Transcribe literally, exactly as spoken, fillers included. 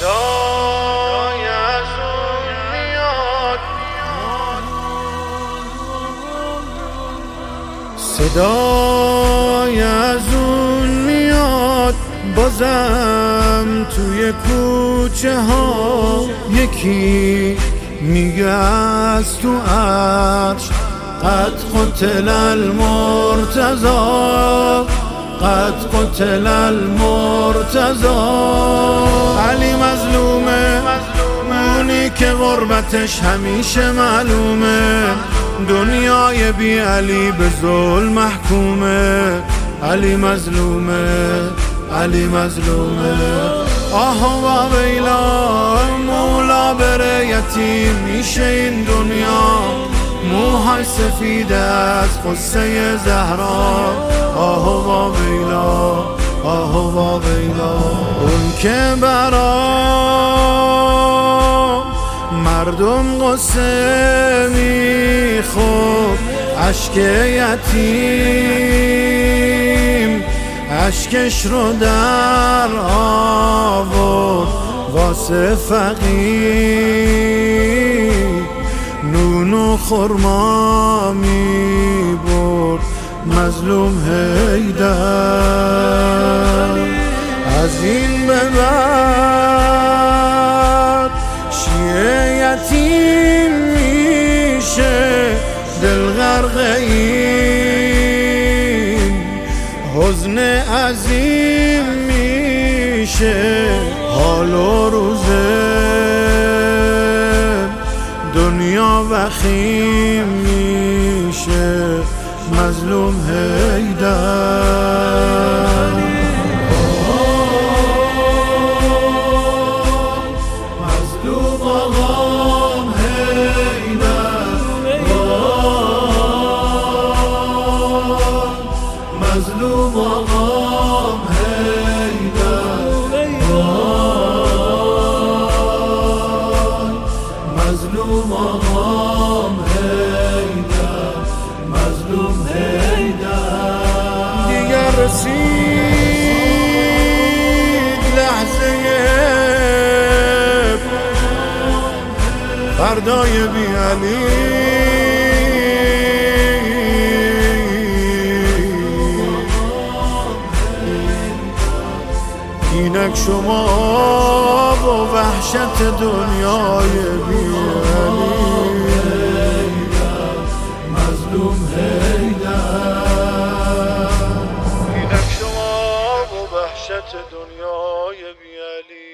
صدای از اون میاد، صدای از اون میاد، بازم توی کوچه ها یکی میگه از تو عرش قد قتل المرتضی، قد قتل المرتضی. علی مظلومه، اونی که غربتش همیشه معلومه، دنیای بی علی به ظلم محکومه. علی مظلومه، علی مظلومه. آه و ویلا، مولا بره یتیم میشه این دنیا، موهای سفید از قصه زهرا. آه و ویلا، آه و ویلا. اون که برا مردم قصه میخورد، اشک یتیم اشکش رو در آورد واسه فقیر، نون و خرما می برد مظلوم حیدر. از این به بعد شیعه یتیم میشه دل غرق این حزن عظیم میشه، حال و روزه دنیا وخیم میشه مظلوم حیدر. مظلوم آقام حیدر، مظلوم آقام حیدر، مظلوم آقام حیدر، مظلوم حیدر. دیگر رسید لحظه فردای بی علی، اینک شما با وحشت دنیای بی علی. مظلوم حیدر، اینک شما با وحشت دنیای بی علی.